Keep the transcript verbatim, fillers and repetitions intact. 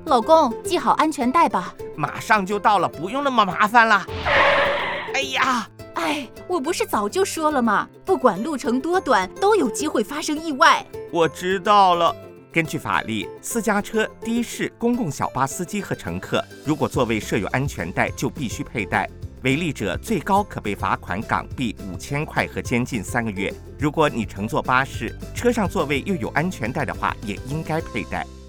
老公，系好安全带吧。 马上就到了，不用那么麻烦了。哎呀！ 哎，我不是早就说了吗？不管路程多短，都有机会发生意外。 我知道了。根据法律，私家车、的士、公共小巴司机和乘客，如果座位设有安全带，就必须佩戴。违例者最高可被罚款港币五千块和监禁三个月。如果你乘坐巴士，车上座位又有安全带的话，也应该佩戴。